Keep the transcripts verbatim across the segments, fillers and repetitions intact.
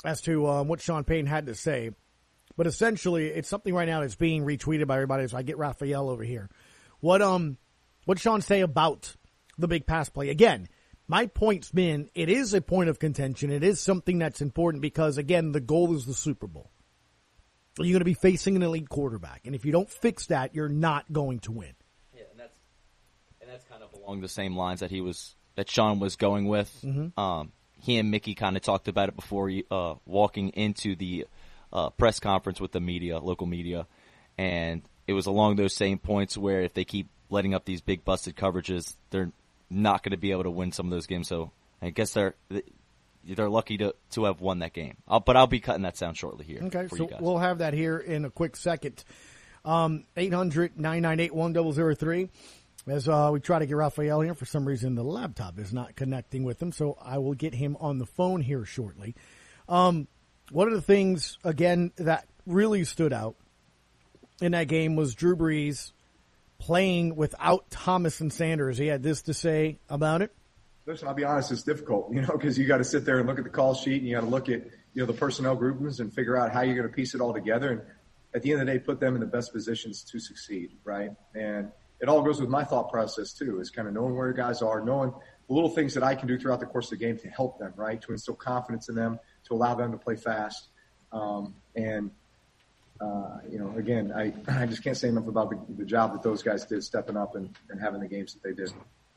as to um, what Sean Payton had to say. But essentially, it's something right now that's being retweeted by everybody. So I get Raphael over here. What um, what Sean say about the big pass play? Again, my point's been it is a point of contention. It is something that's important because, again, the goal is the Super Bowl. You're going to be facing an elite quarterback. And if you don't fix that, you're not going to win. Yeah, and that's and that's kind of along the same lines that he was that Sean was going with. Mm-hmm. Um, he and Mickey kind of talked about it before uh, walking into the uh, press conference with the media, local media, and it was along those same points where if they keep letting up these big busted coverages, they're not going to be able to win some of those games. So I guess they're they're lucky to to have won that game. I'll, but I'll be cutting that sound shortly here. Okay, for so you guys. We'll have that here in a quick second. Um, eight hundred, nine nine eight, one zero zero three. As uh, we try to get Raphael here, for some reason the laptop is not connecting with him, so I will get him on the phone here shortly. Um, one of the things, again, that really stood out in that game was Drew Brees playing without Thomas and Sanders. He had this to say about it. Listen, I'll be honest, it's difficult, you know, because you got to sit there and look at the call sheet and you got to look at, you know, the personnel groupings and figure out how you're going to piece it all together. And at the end of the day, put them in the best positions to succeed, right? And it all goes with my thought process too, is kind of knowing where guys are, knowing the little things that I can do throughout the course of the game to help them, right? To instill confidence in them, to allow them to play fast. Um, and, uh, you know, again, I, I just can't say enough about the, the job that those guys did stepping up and, and having the games that they did.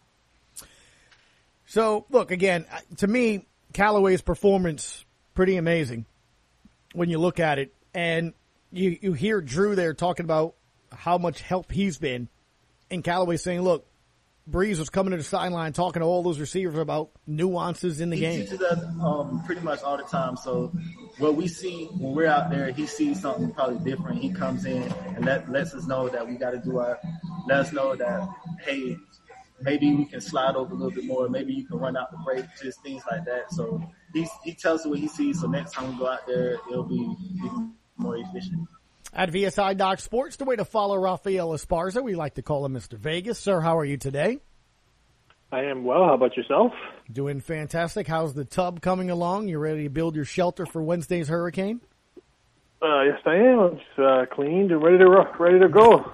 So, look, again, to me, Callaway's performance, pretty amazing when you look at it. And you, you hear Drew there talking about how much help he's been. And Callaway saying, look, Brees was coming to the sideline talking to all those receivers about nuances in the he game. He teaches us um, pretty much all the time. So what we see when we're out there, he sees something probably different. He comes in and let, lets us know that we got to do our – let us know that, hey, maybe we can slide over a little bit more. Maybe you can run out the break, just things like that. So he's, he tells us what he sees. So next time we go out there, it'll be even more efficient. At V S I Doc Sports, the way to follow Rafael Esparza. We like to call him Mister Vegas. Sir, how are you today? I am well. How about yourself? Doing fantastic. How's the tub coming along? You ready to build your shelter for Wednesday's hurricane? Uh, yes, I am. I'm just, uh, cleaned and ready to ready to go.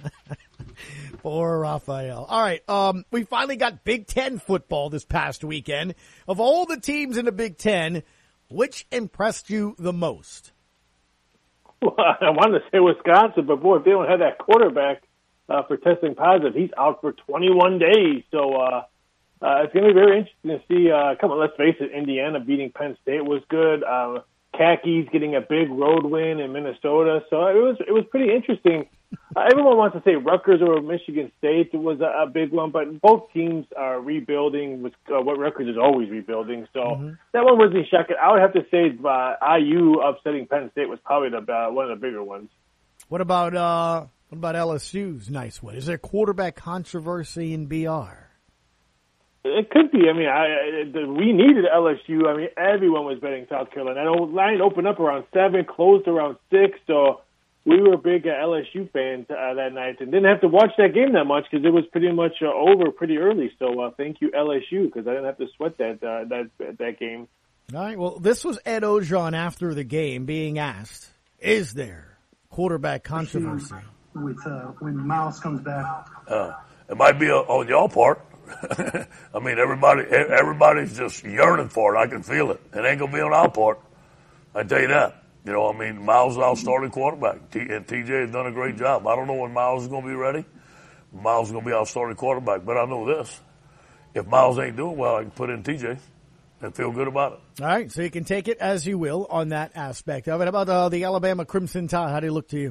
Poor Rafael. All right, um, we finally got Big Ten football this past weekend. Of all the teams in the Big Ten, which impressed you the most? Well, I wanted to say Wisconsin, but boy, if they don't have that quarterback uh, for testing positive, he's out for twenty-one days. So uh, uh, it's going to be very interesting to see. Uh, come on, let's face it, Indiana beating Penn State was good. Uh, Khakis getting a big road win in Minnesota. So it was it was pretty interesting. Uh, everyone wants to say Rutgers or Michigan State was a, a big one, but both teams are rebuilding. With uh, what Rutgers is always rebuilding, so mm-hmm. that one wasn't shocking. I would have to say uh, I U upsetting Penn State was probably the uh, one of the bigger ones. What about uh, what about L S U's nice win? Is there quarterback controversy in B R? It could be. I mean, I, I, we needed L S U. I mean, everyone was betting South Carolina. I know line opened up around seven, closed around six, so we were big uh, L S U fans uh, that night and didn't have to watch that game that much because it was pretty much uh, over pretty early. So uh, thank you, L S U, because I didn't have to sweat that uh, that that game. All right. Well, this was Ed Ogeron after the game being asked, is there quarterback controversy? With uh, when Miles comes back. Uh, it might be a, on your part. I mean, everybody everybody's just yearning for it. I can feel it. It ain't going to be on our part. I tell you that. You know, I mean, Miles is our starting quarterback, T- and T J has done a great job. I don't know when Miles is going to be ready. Miles is going to be our starting quarterback, but I know this. If Miles ain't doing well, I can put in T J and feel good about it. All right, so you can take it as you will on that aspect of it. How about uh, the Alabama Crimson Tide? How do they look to you?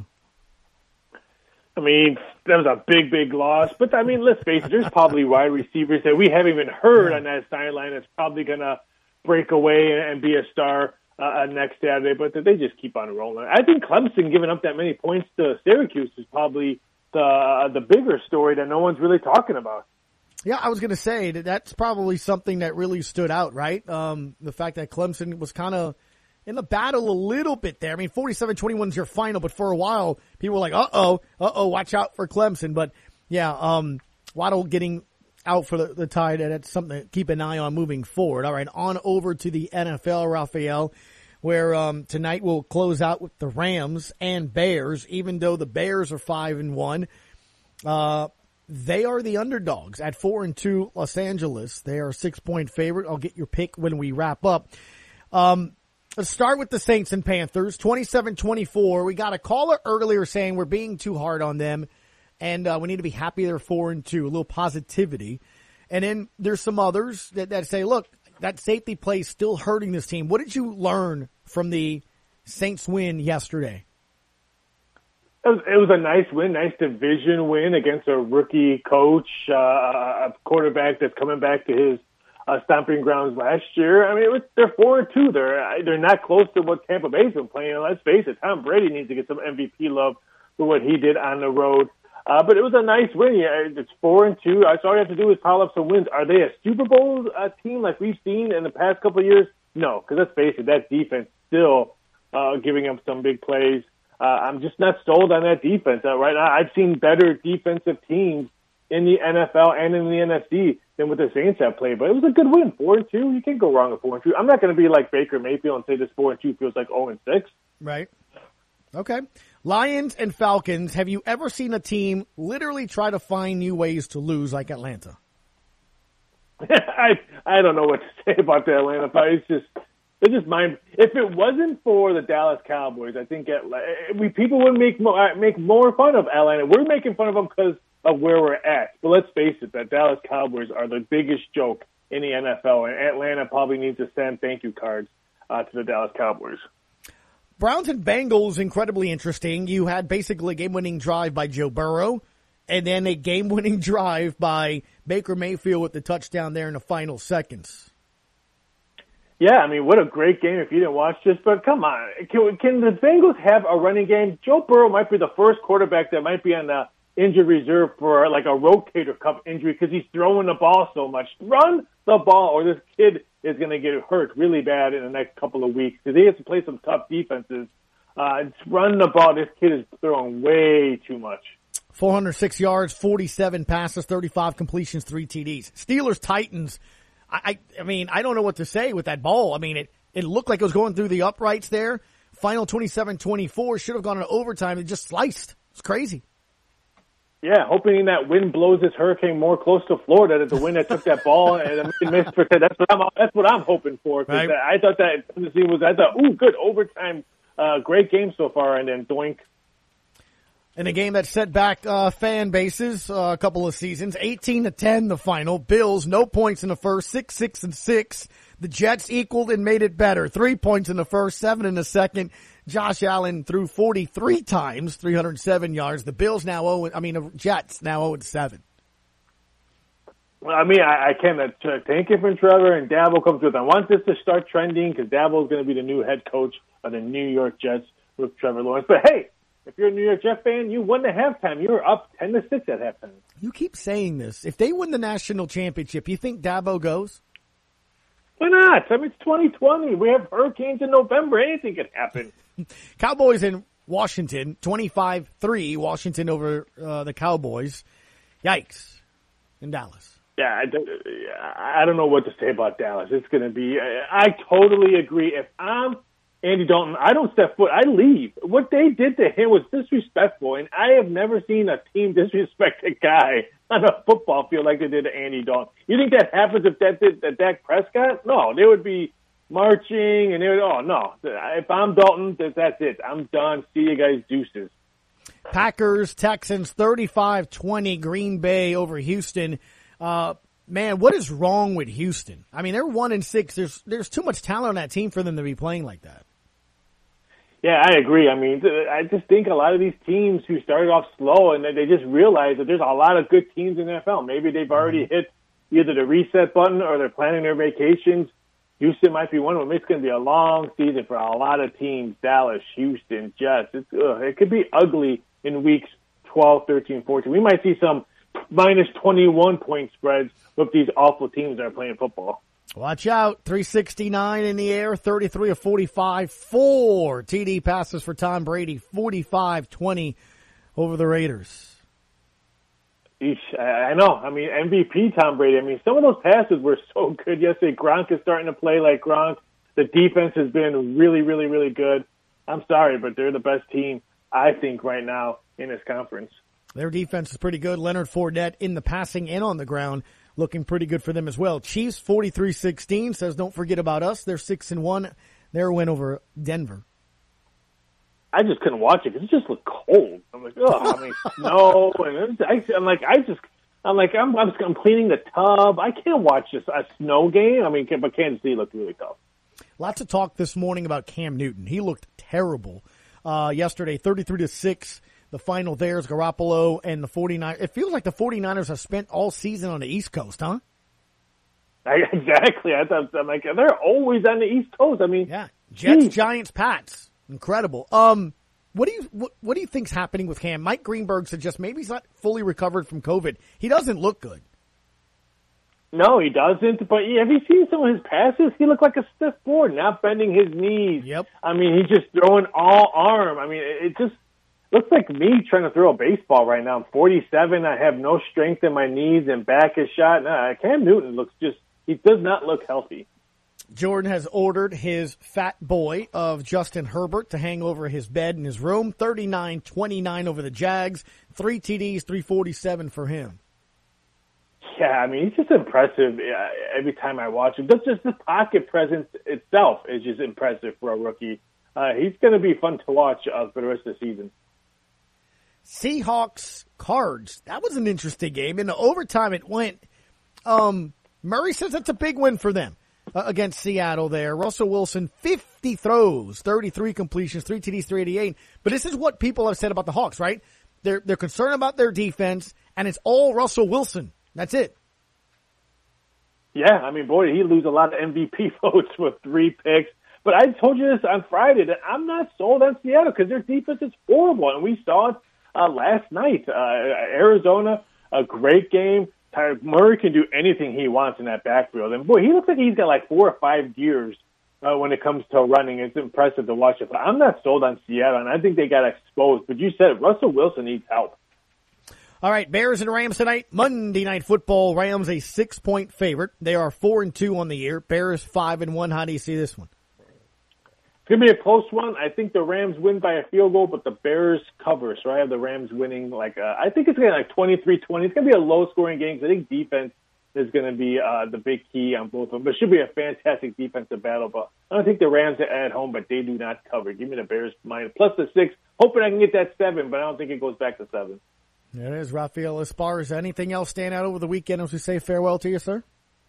I mean, that was a big, big loss. But, I mean, let's face it, there's probably wide receivers that we haven't even heard on that sideline that's probably going to break away and be a star Uh, next Saturday, but they just keep on rolling. I think Clemson giving up that many points to Syracuse is probably the uh, the bigger story that no one's really talking about. Yeah, I was going to say that that's probably something that really stood out, right? Um, the fact that Clemson was kind of in the battle a little bit there. I mean, forty-seven twenty-one is your final, but for a while, people were like, uh-oh, uh-oh, watch out for Clemson. But, yeah, um, Waddle getting out for the, the Tide, and that's something to keep an eye on moving forward. All right, on over to the N F L, Raphael. where um, tonight we'll close out with the Rams and Bears. Even though the Bears are five and one, uh, they are the underdogs at four and two. Los Angeles, they are a six point favorite. I'll get your pick when we wrap up. Um, let's start with the Saints and Panthers, twenty-seven twenty-four. We got a caller earlier saying we're being too hard on them, and uh, we need to be happy they're four and two. A little positivity, and then there's some others that, that say, look, that safety play is still hurting this team. What did you learn from the Saints win yesterday? It was, it was a nice win, nice division win against a rookie coach, uh, a quarterback that's coming back to his uh, stomping grounds last year. I mean, it was, they're four and two. They're they're not close to what Tampa Bay's been playing. And let's face it, Tom Brady needs to get some M V P love for what he did on the road. Uh, but it was a nice win. Yeah, it's four and two. All you have to do is pile up some wins. Are they a Super Bowl uh, team like we've seen in the past couple of years? No, because let's face it, that defense still uh, giving up some big plays. Uh, I'm just not sold on that defense uh, right now. I've seen better defensive teams in the N F L and in the N F C than what the Saints have played. But it was a good win, four and two. You can't go wrong with four and two. I'm not going to be like Baker Mayfield and say this four and two feels like zero and six. Right. Okay. Lions and Falcons. Have you ever seen a team literally try to find new ways to lose like Atlanta? I I don't know what to say about the Atlanta Falcons. It's just it's just mind. If it wasn't for the Dallas Cowboys, I think Atlanta, we people would make more, make more fun of Atlanta. We're making fun of them because of where we're at. But let's face it, the Dallas Cowboys are the biggest joke in the N F L, and Atlanta probably needs to send thank you cards uh, to the Dallas Cowboys. Browns and Bengals, incredibly interesting. You had basically a game-winning drive by Joe Burrow, and then a game-winning drive by Baker Mayfield with the touchdown there in the final seconds. Yeah, I mean, what a great game if you didn't watch this. But come on, can, can the Bengals have a running game? Joe Burrow might be the first quarterback that might be on the injured reserve for like a rotator cuff injury because he's throwing the ball so much. Run the ball, or this kid is going to get hurt really bad in the next couple of weeks because he has to play some tough defenses. Uh, it's run the ball. This kid is throwing way too much. four hundred six yards, forty-seven passes, thirty-five completions, three T Ds. Steelers, Titans. I, I mean, I don't know what to say with that ball. I mean, it, it looked like it was going through the uprights there. Final twenty-seven twenty-four. Should have gone into overtime. It just sliced. It's crazy. Yeah, hoping that wind blows this hurricane more close to Florida than the wind that took that ball and missed. That's what I'm. That's what I'm hoping for. Because right. I thought that Tennessee was. I thought, ooh, good overtime, uh, great game so far, and then doink. In a game that set back uh, fan bases uh, a couple of seasons, eighteen to ten the final. Bills, no points in the first, six, six, and six. The Jets equaled and made it better. Three points in the first, seven in the second. Josh Allen threw forty-three times, three hundred seven yards. The Bills now owe, I mean, the Jets now oh and seven. Well, I mean, I, I can't uh, thank you for Trevor and Dabo comes with. I want this to start trending because Dabo is going to be the new head coach of the New York Jets with Trevor Lawrence. But hey, if you're a New York Jets fan, you won the halftime. You were up ten to six at halftime. You keep saying this. If they win the national championship, you think Dabo goes? Why not? I mean, it's twenty twenty. We have hurricanes in November. Anything could happen. Cowboys in Washington, twenty-five three. Washington over uh, the Cowboys. Yikes. In Dallas. Yeah, I, I don't know what to say about Dallas. It's going to be – I totally agree. If I'm Andy Dalton, I don't step foot. I leave. What they did to him was disrespectful, and I have never seen a team disrespect a guy on a football field like they did to Andy Dalton. You think that happens if that did to Dak Prescott? No, they would be marching, and they would – oh, no. If I'm Dalton, that's it. I'm done. See you guys, deuces. Packers, Texans, thirty-five twenty, Green Bay over Houston. Uh, man, what is wrong with Houston? I mean, they're one and six. There's there's too much talent on that team for them to be playing like that. Yeah, I agree. I mean, I just think a lot of these teams who started off slow and they just realize that there's a lot of good teams in the N F L. Maybe they've already hit either the reset button or they're planning their vacations. Houston might be one of them. It's going to be a long season for a lot of teams. Dallas, Houston, Jets. It's, ugh, it could be ugly in weeks twelve, thirteen, fourteen. We might see some minus twenty-one point spreads with these awful teams that are playing football. Watch out. three sixty-nine in the air, thirty-three of forty-five. Four T D passes for Tom Brady, forty-five twenty over the Raiders. Eesh, I know. I mean, M V P Tom Brady. I mean, some of those passes were so good yesterday. Gronk is starting to play like Gronk. The defense has been really, really, really good. I'm sorry, but they're the best team, I think, right now in this conference. Their defense is pretty good. Leonard Fournette in the passing and on the ground looking pretty good for them as well. Chiefs forty-three sixteen says, don't forget about us. They're six and one. Their win over Denver. I just couldn't watch it because it just looked cold. I'm like, oh, I mean, snow. And it was, I, I'm like, I just, I'm like, I'm, I'm, I'm cleaning the tub. I can't watch this a snow game. I mean, but Kansas City looked really tough. Lots of talk this morning about Cam Newton. He looked terrible uh, yesterday, thirty-three to six. The final there is Garoppolo and the 49ers. It feels like the 49ers have spent all season on the East Coast, huh? I, exactly. I thought, I'm like, they're always on the East Coast. I mean, yeah, Jets, geez. Giants, Pats, incredible. Um, what do you what, what do you think's happening with Cam? Mike Greenberg suggests maybe he's not fully recovered from COVID. He doesn't look good. No, he doesn't. But yeah, have you seen some of his passes? He looked like a stiff board, not bending his knees. Yep. I mean, he's just throwing all arm. I mean, it, it just looks like me trying to throw a baseball right now. I'm forty-seven. I have no strength in my knees and back is shot. Nah, Cam Newton looks just, he does not look healthy. Jordan has ordered his fat boy of Justin Herbert to hang over his bed in his room. thirty-nine twenty-nine over the Jags. Three T Ds, three forty-seven for him. Yeah, I mean, he's just impressive uh, every time I watch him. That's just the pocket presence itself is just impressive for a rookie. Uh, he's going to be fun to watch uh, for the rest of the season. Seahawks, Cards. That was an interesting game. In the overtime it went. Um, Murray says that's a big win for them uh, against Seattle there. Russell Wilson, fifty throws, thirty-three completions, three T Ds, three eighty-eight. But this is what people have said about the Hawks, right? They're, they're concerned about their defense, and it's all Russell Wilson. That's it. Yeah, I mean, boy, he lose a lot of M V P votes with three picks. But I told you this on Friday that I'm not sold on Seattle because their defense is horrible, and we saw it uh, last night. Uh, Arizona, a great game. Tyler Murray can do anything he wants in that backfield. And, boy, he looks like he's got like four or five gears uh, when it comes to running. It's impressive to watch it. But I'm not sold on Seattle, and I think they got exposed. But you said it, Russell Wilson needs help. All right, Bears and Rams tonight. Monday Night Football. Rams a six-point favorite. They are four and two on the year. Bears five and one. How do you see this one? It's going to be a close one. I think the Rams win by a field goal, but the Bears cover. So I have the Rams winning like, uh, I think it's going to be like twenty-three twenty. It's going to be a low-scoring game because I think defense is going to be uh, the big key on both of them. But it should be a fantastic defensive battle. But I don't think the Rams are at home, but they do not cover. Give me the Bears minus plus the six. Hoping I can get that seven, but I don't think it goes back to seven. There it is, Rafael Esparza. Anything else stand out over the weekend as we say farewell to you, sir?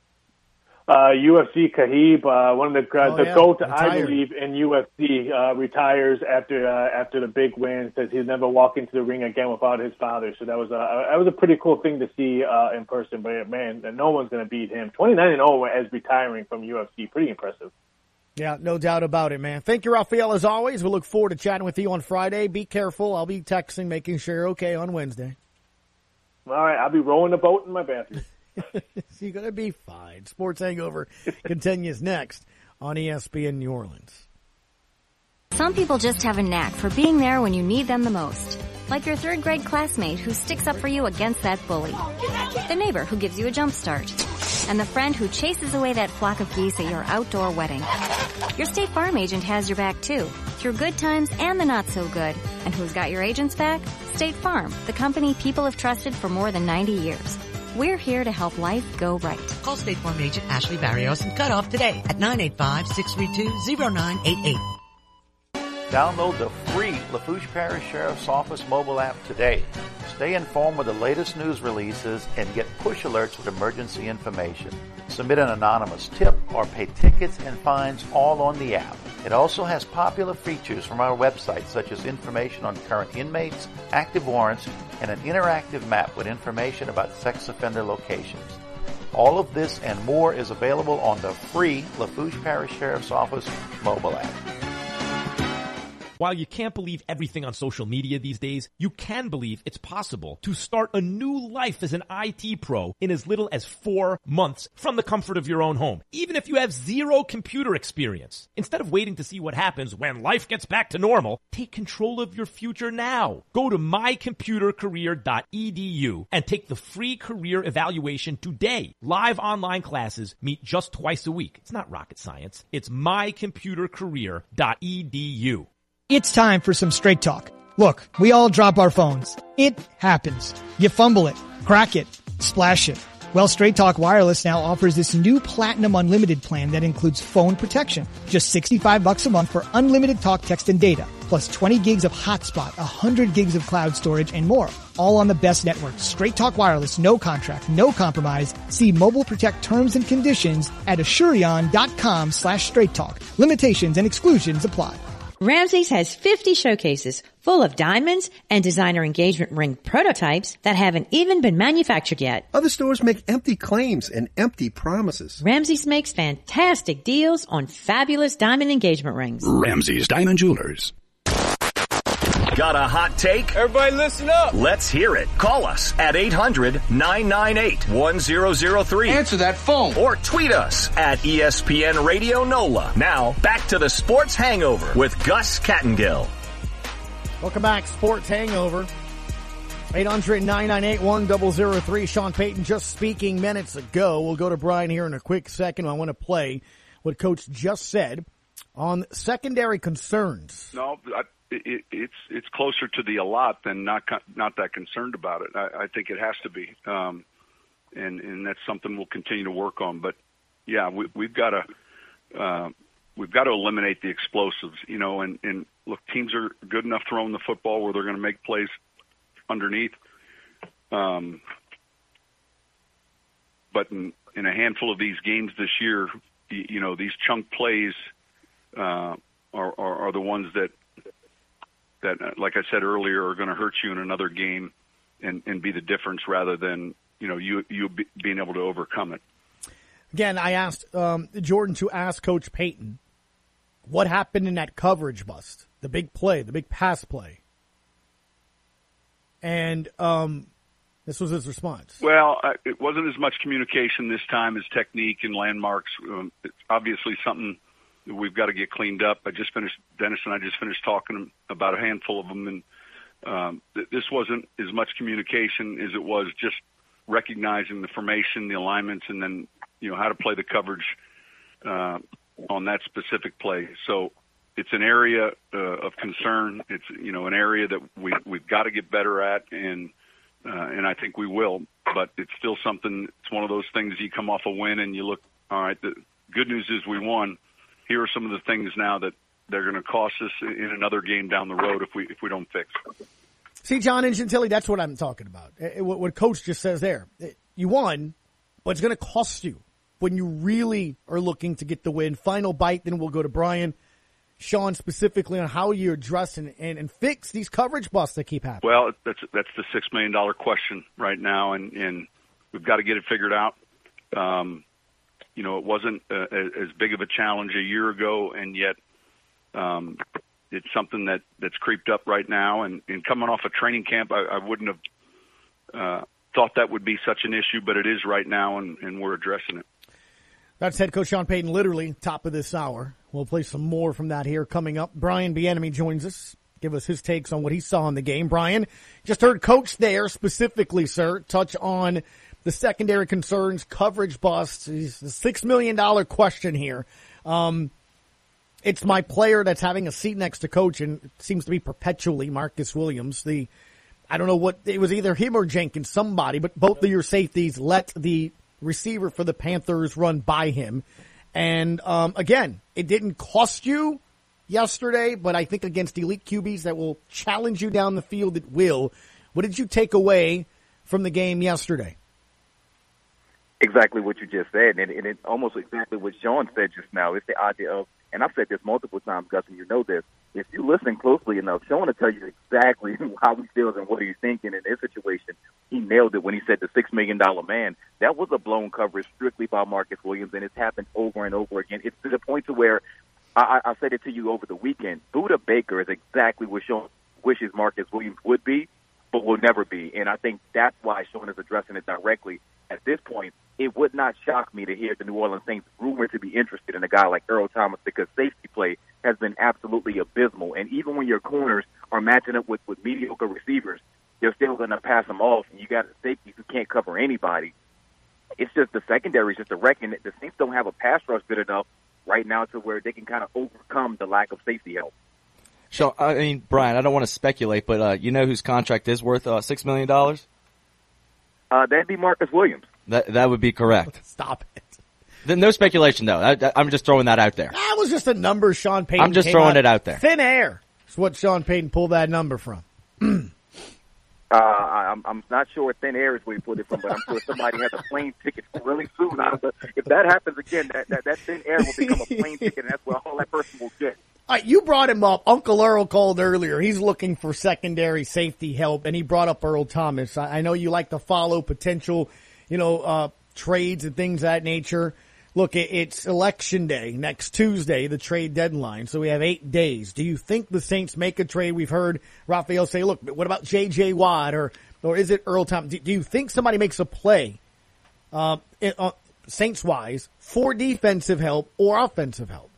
Uh, U F C Khabib, uh, one of the, uh, oh, the yeah. GOAT, Retired. I believe, in U F C, uh, retires after, uh, after the big win. Says he'll never walk into the ring again without his father. So that was a, that was a pretty cool thing to see, uh, in person. But man, no one's going to beat him. twenty-nine and oh as retiring from U F C. Pretty impressive. Yeah, no doubt about it, man. Thank you, Rafael, as always. We look forward to chatting with you on Friday. Be careful. I'll be texting, making sure you're okay on Wednesday. All right, I'll be rowing the boat in my bathroom. You're going to be fine. Sports Hangover continues next on E S P N New Orleans. Some people just have a knack for being there when you need them the most. Like your third grade classmate who sticks up for you against that bully. The neighbor who gives you a jump start. And the friend who chases away that flock of geese at your outdoor wedding. Your State Farm agent has your back too, through good times and the not so good. And who's got your agent's back? State Farm, the company people have trusted for more than ninety years. We're here to help life go right. Call State Farm agent Ashley Barrios and cut off today at nine eight five, six three two, zero nine eight eight. Download the free Lafourche Parish Sheriff's Office mobile app today. Stay informed with the latest news releases and get push alerts with emergency information. Submit an anonymous tip or pay tickets and fines all on the app. It also has popular features from our website such as information on current inmates, active warrants, and an interactive map with information about sex offender locations. All of this and more is available on the free Lafourche Parish Sheriff's Office mobile app. While you can't believe everything on social media these days, you can believe it's possible to start a new life as an I T pro in as little as four months from the comfort of your own home, even if you have zero computer experience. Instead of waiting to see what happens when life gets back to normal, take control of your future now. Go to my computer career dot e d u and take the free career evaluation today. Live online classes meet just twice a week. It's not rocket science. It's my computer career dot e d u. It's time for some straight talk. Look, we all drop our phones. It happens. You fumble it, crack it, splash it. Well, Straight Talk Wireless now offers this new Platinum Unlimited plan that includes phone protection. Just sixty-five bucks a month for unlimited talk, text, and data. Plus twenty gigs of hotspot, one hundred gigs of cloud storage, and more. All on the best network. Straight Talk Wireless, no contract, no compromise. See Mobile Protect terms and conditions at Asurion.com slash Straight Talk. Limitations and exclusions apply. Ramsey's has fifty showcases full of diamonds and designer engagement ring prototypes that haven't even been manufactured yet. Other stores make empty claims and empty promises. Ramsey's makes fantastic deals on fabulous diamond engagement rings. Ramsey's Diamond Jewelers. Got a hot take? Everybody listen up. Let's hear it. Call us at eight hundred nine nine eight one zero zero three. Answer that phone. Or tweet us at E S P N Radio NOLA. Now, back to the Sports Hangover with Gus Kattengill. Welcome back, Sports Hangover. eight hundred nine nine eight one zero zero three. Sean Payton just speaking minutes ago. We'll go to Brian here in a quick second. I want to play what Coach just said on secondary concerns. No, I, it, it's it's closer to the a lot than not not that concerned about it. I, I think it has to be, um, and and that's something we'll continue to work on. But yeah, we, we've got to uh, we've got to eliminate the explosives, you know. And, and look, teams are good enough throwing the football where they're going to make plays underneath. Um, but in, in a handful of these games this year, you, you know, these chunk plays uh, are, are are the ones that. that, like I said earlier, are going to hurt you in another game and, and be the difference rather than, you know, you you be, being able to overcome it. Again, I asked um, Jordan to ask Coach Payton what happened in that coverage bust, the big play, the big pass play. And um, this was his response. Well, uh, it wasn't as much communication this time as technique and landmarks. Um, it's obviously something we've got to get cleaned up. I just finished, Dennis and I just finished talking about a handful of them, and um, th- this wasn't as much communication as it was just recognizing the formation, the alignments, and then, you know, how to play the coverage uh, on that specific play. So it's an area uh, of concern. It's, you know, an area that we, we've got to get better at, and uh, and I think we will. But it's still something, it's one of those things you come off a win and you look, all right, the good news is we won. Here are some of the things now that they're going to cost us in another game down the road if we if we don't fix. See, John and Gentili, that's what I'm talking about. What, what Coach just says there. You won, but it's going to cost you when you really are looking to get the win. Final bite, then we'll go to Brian, Sean, specifically on how you address and, and, and fix these coverage busts that keep happening. Well, that's that's the six million dollars question right now, and, and we've got to get it figured out. Um You know, it wasn't uh, as big of a challenge a year ago, and yet um, it's something that, that's creeped up right now. And, and coming off a training camp, I, I wouldn't have uh, thought that would be such an issue, but it is right now, and, and we're addressing it. That's head coach Sean Payton, literally top of this hour. We'll play some more from that here coming up. Brian Bieniemy joins us, give us his takes on what he saw in the game. Brian, just heard Coach there specifically, sir, touch on the secondary concerns, coverage busts, the six million dollars question here. Um, it's my player that's having a seat next to Coach, and it seems to be perpetually Marcus Williams. The I don't know what, it was either him or Jenkins, somebody, but both of your safeties let the receiver for the Panthers run by him. And um, again, it didn't cost you yesterday, but I think against elite Q Bs that will challenge you down the field, it will. What did you take away from the game yesterday? Exactly what you just said, and, and it's almost exactly what Sean said just now. It's the idea of, and I've said this multiple times, Gus, and you know this, if you listen closely enough, Sean will tell you exactly how he feels and what he's thinking in this situation. He nailed it when he said the six million dollars man. That was a blown coverage strictly by Marcus Williams, and it's happened over and over again. It's to the point to where I, I said it to you over the weekend. Budda Baker is exactly what Sean wishes Marcus Williams would be, but will never be. And I think that's why Sean is addressing it directly. At this point, it would not shock me to hear the New Orleans Saints rumored to be interested in a guy like Earl Thomas, because safety play has been absolutely abysmal. And even when your corners are matching up with, with mediocre receivers, they're still going to pass them off, and you got a safety who can't cover anybody. It's just the secondary is just a reckon that the Saints don't have a pass rush good enough right now to where they can kind of overcome the lack of safety help. So, I mean, Brian, I don't want to speculate, but uh, you know whose contract is worth uh, six million dollars? Uh, that'd be Marcus Williams. That that would be correct. Stop it. Then no speculation, though. I, I'm just throwing that out there. That was just a number Sean Payton I'm just came throwing out it out there. Thin air. It's what Sean Payton pulled that number from. Uh, I'm, I'm not sure thin air is where he put it from, but I'm sure somebody has a plane ticket really soon. If that happens again, that, that, that thin air will become a plane ticket, and that's where all that person will get. All right, you brought him up. Uncle Earl called earlier. He's looking for secondary safety help, and he brought up Earl Thomas. I, I know you like to follow potential, you know, uh, trades and things of that nature. Look, it, it's election day next Tuesday, the trade deadline. So we have eight days. Do you think the Saints make a trade? We've heard Raphael say, look, what about J J. Watt or, or is it Earl Thomas? Do, do you think somebody makes a play, uh, uh Saints wise, for defensive help or offensive help?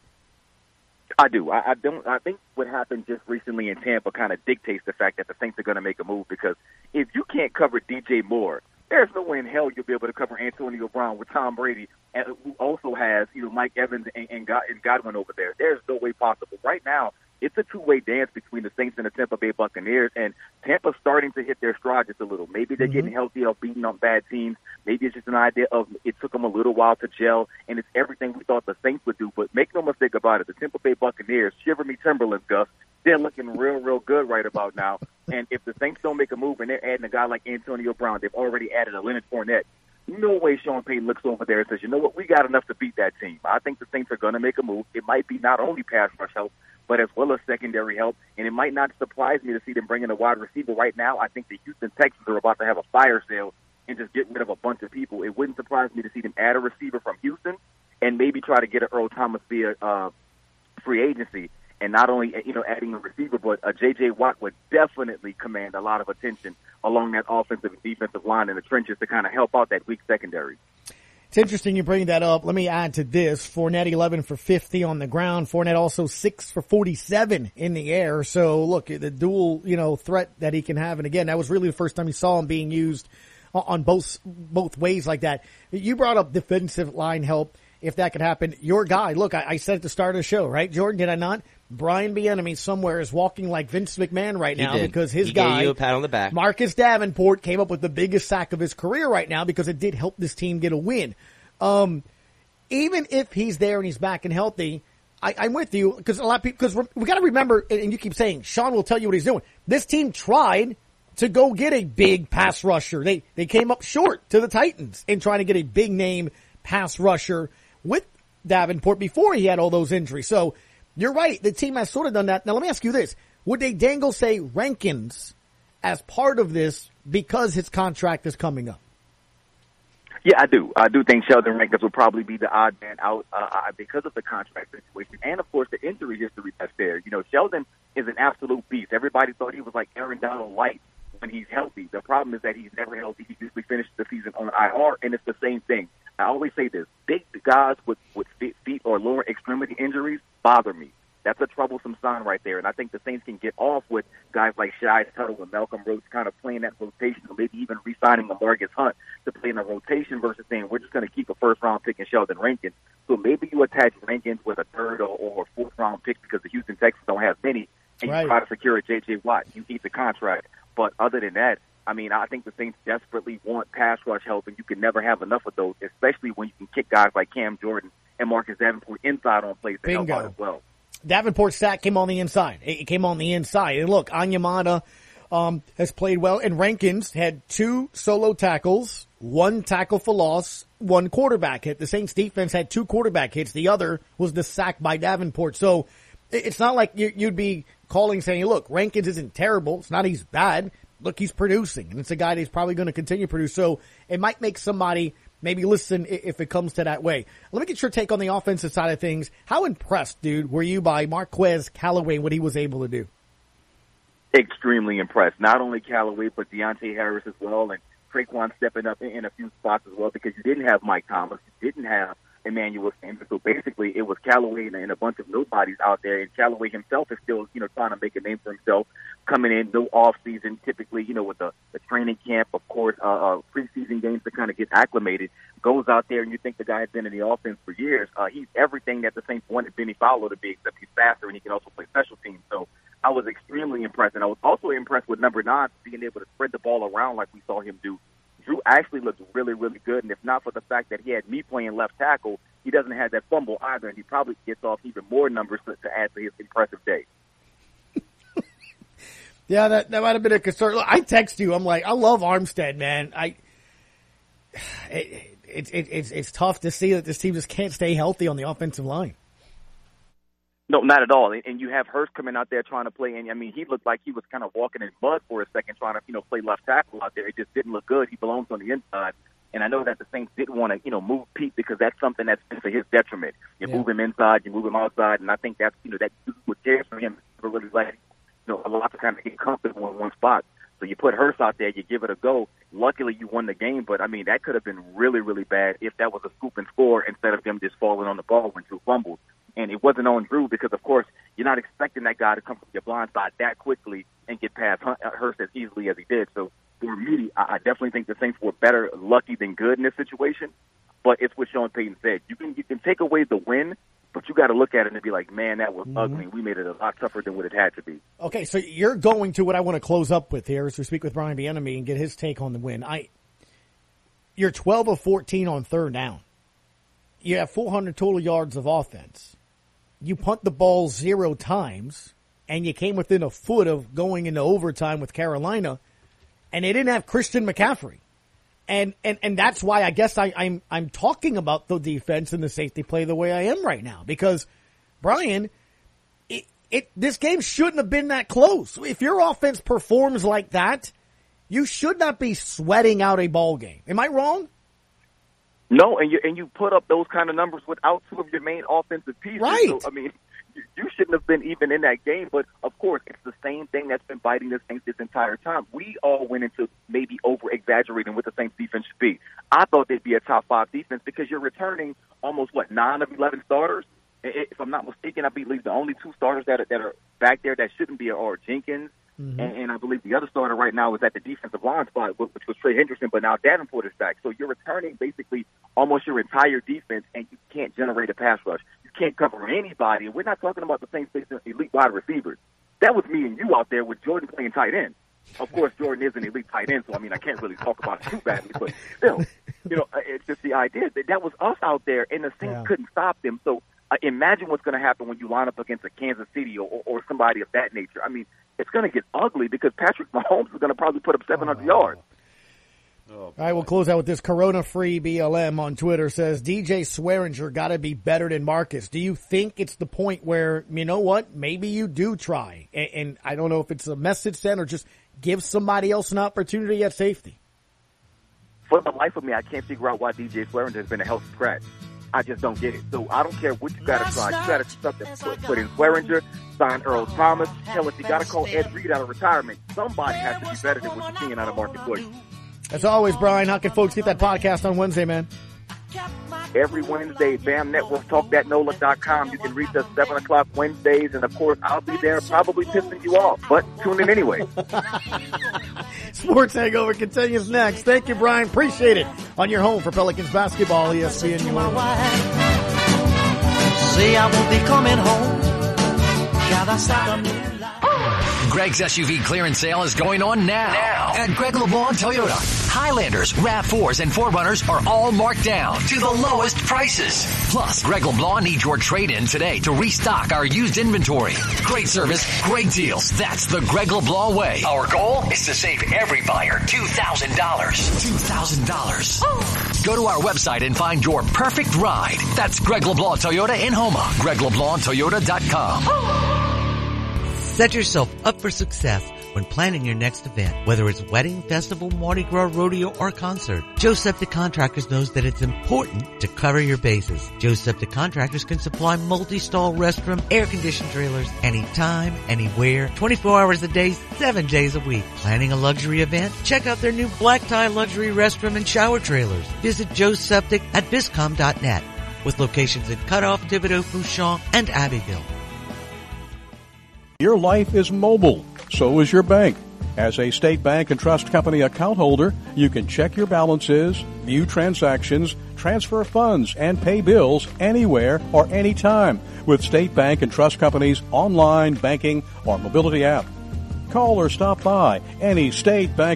I do. I, I don't. I think what happened just recently in Tampa kind of dictates the fact that the Saints are going to make a move, because if you can't cover D J Moore, there's no way in hell you'll be able to cover Antonio Brown with Tom Brady, and who also has, you know, Mike Evans and, and, God, and Godwin over there. There's no way possible. Right now, it's a two-way dance between the Saints and the Tampa Bay Buccaneers, and Tampa's starting to hit their stride just a little. Maybe they're mm-hmm. getting healthy or beating on bad teams. Maybe it's just an idea of it took them a little while to gel, and it's everything we thought the Saints would do. But make no mistake about it, the Tampa Bay Buccaneers, shiver me Timberlands, Gus, they're looking real, real good right about now. And if the Saints don't make a move and they're adding a guy like Antonio Brown, they've already added a Leonard Fournette, no way Sean Payton looks over there and says, you know what, we got enough to beat that team. I think the Saints are going to make a move. It might be not only pass rush help, but as well as secondary help. And it might not surprise me to see them bring in a wide receiver right now. I think the Houston Texans are about to have a fire sale and just get rid of a bunch of people. It wouldn't surprise me to see them add a receiver from Houston and maybe try to get an Earl Thomas via uh, free agency. And not only, you know, adding a receiver, but a J J. Watt would definitely command a lot of attention along that offensive and defensive line in the trenches to kind of help out that weak secondary. It's interesting you bring that up. Let me add to this. Fournette eleven for fifty on the ground. Fournette also six for forty-seven in the air. So, look, the dual, you know, threat that he can have. And, again, that was really the first time you saw him being used on both both ways like that. You brought up defensive line help. If that could happen, your guy, look, I, I said at the start of the show, right, Jordan, did I not? Brian Bieniemy somewhere is walking like Vince McMahon right now because his he guy, gave you a pat on the back. Marcus Davenport, came up with the biggest sack of his career right now because it did help this team get a win. Um, even if he's there and he's back and healthy, I, I'm with you because a lot of people, because we got to remember, and you keep saying, Sean will tell you what he's doing. This team tried to go get a big pass rusher. They, they came up short to the Titans in trying to get a big name pass rusher with Davenport before he had all those injuries. So you're right. The team has sort of done that. Now let me ask you this. Would they dangle, say, Rankins as part of this because his contract is coming up? Yeah, I do. I do think Sheldon Rankins will probably be the odd man out uh, because of the contract situation and, of course, the injury history that's there. You know, Sheldon is an absolute beast. Everybody thought he was like Aaron Donald light when he's healthy. The problem is that he's never healthy. He usually finishes the season on I R, and it's the same thing. I always say this. Big guys with, with feet or lower extremity injuries bother me. That's a troublesome sign right there. And I think the Saints can get off with guys like Shai Tuttle and Malcolm Rhodes kind of playing that rotation, or maybe even re-signing Lamarcus Hunt to play in a rotation versus saying we're just going to keep a first-round pick in Sheldon Rankins. So maybe you attach Rankins with a third or, or fourth-round pick because the Houston Texans don't have many, and right. you try to secure a J J. Watt. You eat the contract. But other than that, I mean, I think the Saints desperately want pass rush help, and you can never have enough of those, especially when you can kick guys like Cam Jordan and Marcus Davenport inside on plays to Bingo. help out as well. Davenport's sack came on the inside. It came on the inside. And look, Onyemata um, has played well, and Rankins had two solo tackles, one tackle for loss, one quarterback hit. The Saints defense had two quarterback hits. The other was the sack by Davenport. So it's not like you'd be calling saying, look, Rankins isn't terrible. It's not he's bad. Look, he's producing, and it's a guy that's probably going to continue to produce. So it might make somebody maybe listen if it comes to that way. Let me get your take on the offensive side of things. How impressed, dude, were you by Marquez Callaway, what he was able to do? Extremely impressed. Not only Callaway, but Deontay Harris as well, and Traquan stepping up in a few spots as well, because you didn't have Mike Thomas, you didn't have Emmanuel Sanders. So basically it was Callaway and a bunch of nobodies out there, and Callaway himself is still, you know, trying to make a name for himself, coming in, no off season, typically, you know, with the, the training camp, of course, uh, uh, preseason games to kind of get acclimated, goes out there and you think the guy has been in the offense for years. Uh, he's everything that the Saints wanted Benny Fowler to be, except he's faster and he can also play special teams. So I was extremely impressed, and I was also impressed with number nine being able to spread the ball around like we saw him do. Drew actually looked really, really good, and if not for the fact that he had me playing left tackle, he doesn't have that fumble either, and he probably gets off even more numbers to, to add to his impressive day. Yeah, that that might have been a concern. Look, I text you. I'm like, I love Armstead, man. I it, it, it, it's it's tough to see that this team just can't stay healthy on the offensive line. No, not at all. And you have Hurst coming out there trying to play. And I mean, he looked like he was kind of walking in mud for a second, trying to, you know, play left tackle out there. It just didn't look good. He belongs on the inside. And I know that the Saints didn't want to, you know, move Pete because that's something that's to his detriment. You yeah. move him inside, you move him outside, and I think that's, you know, that what cares for him. Never really like, you know, a lot to kind of get comfortable in one spot. So you put Hurst out there, you give it a go. Luckily, you won the game, but I mean, that could have been really, really bad if that was a scoop and score instead of them just falling on the ball when two fumbles. And it wasn't on Drew because, of course, you're not expecting that guy to come from your blind side that quickly and get past Hurst as easily as he did. So for me, I definitely think the Saints were better lucky than good in this situation. But it's what Sean Payton said. You can you can take away the win, but you got to look at it and be like, man, that was mm-hmm. ugly. We made it a lot tougher than what it had to be. Okay, so you're going to what I want to close up with here is to speak with Brian Bieniemy and get his take on the win. I, you're twelve of fourteen on third down. You have four hundred total yards of offense. You punt the ball zero times, and you came within a foot of going into overtime with Carolina, and they didn't have Christian McCaffrey. And, and, and that's why I guess I, I'm, I'm talking about the defense and the safety play the way I am right now. Because, Brian, it, it, this game shouldn't have been that close. If your offense performs like that, you should not be sweating out a ball game. Am I wrong? No, and you and you put up those kind of numbers without two of your main offensive pieces. Right. So, I mean, you, you shouldn't have been even in that game. But, of course, it's the same thing that's been biting the Saints this entire time. We all went into maybe over-exaggerating what the Saints defense should be. I thought they'd be a top-five defense because you're returning almost, what, nine of eleven starters? If I'm not mistaken, I believe the only two starters that are, that are back there that shouldn't be are Jenkins. Mm-hmm. And, and I believe the other starter right now is at the defensive line spot, which was Trey Henderson, but now Davenport is back. So you're returning basically almost your entire defense, and you can't generate a pass rush. You can't cover anybody. And we're not talking about the Saints facing elite wide receivers. That was me and you out there with Jordan playing tight end. Of course, Jordan is an elite tight end, so I mean, I can't really talk about it too badly, but still, you know, it's just the idea that that was us out there, and the Saints yeah. couldn't stop them. So uh, imagine what's going to happen when you line up against a Kansas City or, or, or somebody of that nature. I mean, it's going to get ugly because Patrick Mahomes is going to probably put up seven hundred oh. yards. Oh, all right, we'll close out with this. Corona-free B L M on Twitter says, D J Swearinger got to be better than Marcus. Do you think it's the point where, you know what, maybe you do try? And, and I don't know if it's a message sent or just give somebody else an opportunity at safety. For the life of me, I can't figure out why D J Swearinger has been a healthy scratch. I just don't get it. So I don't care what you got to try. You got to something put, put in Swearinger, sign Earl Thomas. Hell, if you got to call Ed Reed out of retirement, somebody has to be better than what you're seeing out of Marcus Williams. As always, Brian, how can folks get that podcast on Wednesday, man? Every Wednesday, Bam Network, talk that nola dot com. You can reach us seven o'clock Wednesdays, and of course, I'll be there probably pissing you off, but tune in anyway. Sports Hangover continues next. Thank you, Brian. Appreciate it. On your home for Pelicans basketball, E S P N. Say I won't be coming home. Gotta start a new life. Greg's S U V clearance sale is going on now, now. at Greg LeBlanc Toyota. Highlanders, RAV fours, and four runners are all marked down to the lowest prices. Plus, Greg LeBlanc needs your trade-in today to restock our used inventory. Great service, great deals. That's the Greg LeBlanc way. Our goal is to save every buyer two thousand dollars. two thousand dollars. Oh. Go to our website and find your perfect ride. That's Greg LeBlanc Toyota in Houma. Greg LeBlanc Toyota dot com. Oh. Set yourself up for success when planning your next event, whether it's wedding, festival, Mardi Gras, rodeo, or concert. Joe Septic Contractors knows that it's important to cover your bases. Joe Septic Contractors can supply multi-stall restroom, air-conditioned trailers anytime, anywhere, twenty-four hours a day, seven days a week. Planning a luxury event? Check out their new black tie luxury restroom and shower trailers. Visit Joe Septic at Viscom dot net with locations in Cutoff, Thibodeau, Fouchon, and Abbeville. Your life is mobile. So is your bank. As a State Bank and Trust Company account holder, you can check your balances, view transactions, transfer funds, and pay bills anywhere or anytime with State Bank and Trust Company's online banking or mobility app. Call or stop by any State Bank